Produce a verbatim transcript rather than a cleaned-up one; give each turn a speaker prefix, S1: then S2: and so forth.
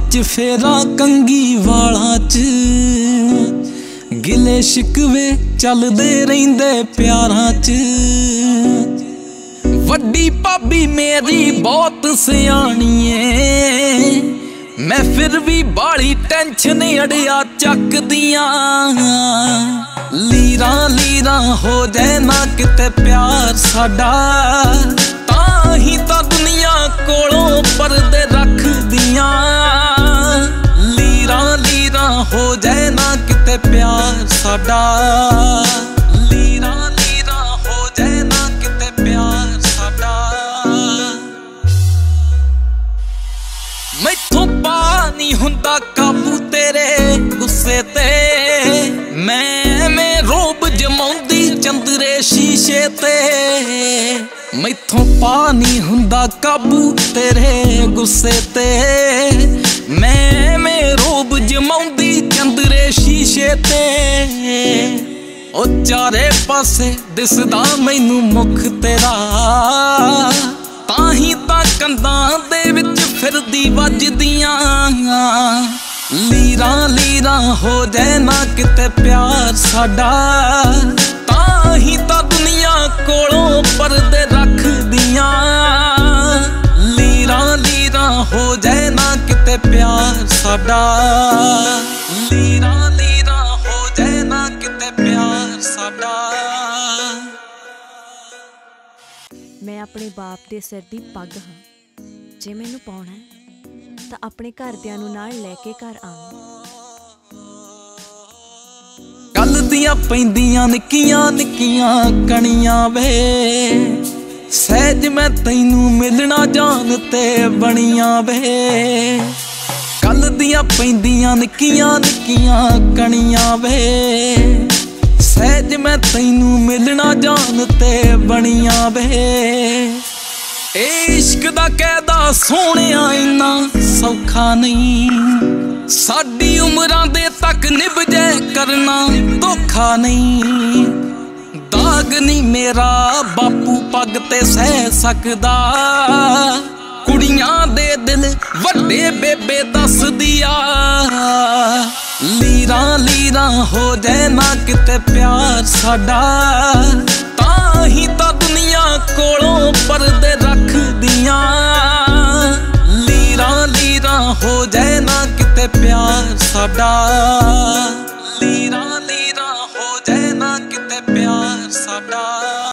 S1: ਚ ਫੇਰਾ ਕੰਗੀ ਵਾਲਾਂ ਚ ਗਿਲੇ ਸ਼ਿਕਵੇ ਚੱਲਦੇ ਰਹਿੰਦੇ ਪਿਆਰਾਂ ਚ। ਵੱਡੀ ਭਾਬੀ ਮੇਰੀ ਬਹੁਤ ਸਿਆਣੀ ਏ, ਮੈਂ ਫਿਰ ਵੀ ਬਾਲੀ ਟੈਨਸ਼ਨ ਅੜਿਆ ਚੱਕਦੀਆਂ। ਲੀਰਾਂ ਲੀਰਾਂ ਹੋ ਜਾਏ ਨਾ ਕਿਤੇ ਪਿਆਰ ਸਾਡਾ, ਤਾਂ ਹੀ ਤਾਂ ਦੁਨੀਆ ਕੋਲੋਂ ਪਰਦੇ ਰੱਖਦੀਆਂ। ਲੀਰਾਂ ਲੀਰਾਂ ਹੋ ਜਾਏ ਨਾ ਕਿਤੇ ਪਿਆਰ ਸਾਡਾ, ਲੀਰਾਂ ਲੀਰਾਂ ਹੋ ਜਾਏ ਨਾ ਕਿਤੇ ਪਿਆਰ ਸਾਡਾ। ਮੈਥੋਂ ਪਾ ਨਹੀਂ ਹੁੰਦਾ ਕਾਬੂ ਤੇਰੇ ਗੁੱਸੇ ਤੇ, ਮੈਂ ਮੈਂ ਰੋਬ ਜਮਾਉਂਦੀ ਚੰਦਰੇ ਸ਼ੀਸ਼ੇ ਤੇ। ਮੈਥੋਂ ਪਾ ਨਹੀਂ ਹੁੰਦਾ ਕਾਬੂ ਤੇਰੇ ਗੁੱਸੇ ਤੇ, ਮੈਂ ਮੈਂ ਰੋਬ ਜਮਾਉਂਦੀ ਚੰਦਰੇ ਸ਼ੀਸ਼ੇ ਤੇ। ਉਹ ਚਾਰੇ ਪਾਸੇ ਦਿਸਦਾ ਮੈਨੂੰ ਮੁਖ ਤੇਰਾ, ਤਾਂ ਹੀ ਤਾਂ ਕੰਧਾਂ ਦੇ ਵਿੱਚ ਫਿਰਦੀ ਵੱਜਦੀਆਂ। ਲੀਰਾਂ ਲੀਰਾਂ ਹੋ ਜਾਏ ਨਾ ਕਿਤੇ ਪਿਆਰ ਸਾਡਾ, ਤਾਂ ਹੀ ਤਾਂ ਦੁਨੀਆ ਕੋਲੋਂ ਪਰਦੇ ਰੱਖਦੀਆਂ। ਲੀਰਾਂ ਲੀਰਾਂ ਹੋ ਜਾਏ ਨਾ ਕਿਤੇ ਪਿਆਰ ਸਾਡਾ, ਲੀਰਾਂ ਲੀਰਾਂ ਹੋ ਜਾਏ ਨਾ ਕਿਤੇ ਪਿਆਰ ਸਾਡਾ।
S2: ਮੈਂ ਆਪਣੇ ਬਾਪ ਦੇ ਸਿਰ ਦੀ ਪੱਗ ਹਾਂ, ਜੇ ਮੈਨੂੰ ਪਾਉਣਾ ਤਾਂ ਆਪਣੇ ਘਰਦਿਆਂ ਨੂੰ ਨਾਲ ਲੈ ਕੇ ਘਰ ਆਵਾਂ।
S1: ਕੱਲ ਦੀਆਂ ਪੈਂਦੀਆਂ ਨਿੱਕੀਆਂ ਨਿੱਕੀਆਂ ਕਣੀਆਂ ਵੇ, ਸਹਿਜ ਮੈਂ ਤੈਨੂੰ ਮਿਲਣਾ ਜਾਨ ਤੇ ਬਣੀਆਂ ਵੇ। ਕੱਲ ਦੀਆਂ ਪੈਂਦੀਆਂ ਨਿੱਕੀਆਂ ਨਿੱਕੀਆਂ ਕਣੀਆਂ ਵੇ, ਸਹਿਜ ਮੈਂ ਤੈਨੂੰ ਮਿਲਣਾ ਜਾਨ ਤੇ ਬਣੀਆਂ ਵੇ। ਇਹ ਇਸ਼ਕ ਦਾ ਕਾਇਦਾ ਸੋਹਣਿਆ ਇੰਨਾ ਸੌਖਾ ਨਹੀਂ, ਸਾਡੀ ਉਮਰਾਂ ਦੇ ਤੱਕ ਨਿਭ ਜਾਏ ਕਰਨਾ ਧੋਖਾ ਨਹੀਂ। ਦਾਗ ਨਹੀਂ ਮੇਰਾ ਬਾਪੂ ਪੱਗ ਤੇ ਸਹਿ ਸਕਦਾ, ਕੁੜੀਆਂ ਦੇ ਦਿਲ ਵੱਡੇ ਬੇਬੇ ਦੱਸਦੀ ਆ। ਲੀਰਾਂ ਲੀਰਾਂ ਹੋ ਜਾਏ ਨਾ ਕਿਤੇ ਪਿਆਰ ਸਾਡਾ, ਤਾਂ ਹੀ ਤਾਂ ਦੁਨੀਆ ਕੋਲੋਂ ਪਰਦੇ ਰੱਖਦੀਆਂ। ਲੀਰਾਂ ਲੀਰਾਂ ਹੋ ਜਾਏ ਨਾ ਕਿਤੇ ਪਿਆਰ ਸਾਡਾ, ਲੀਰਾਂ ਲੀਰਾਂ ਹੋ ਜਾਏ ਨਾ ਕਿਤੇ ਪਿਆਰ ਸਾਡਾ।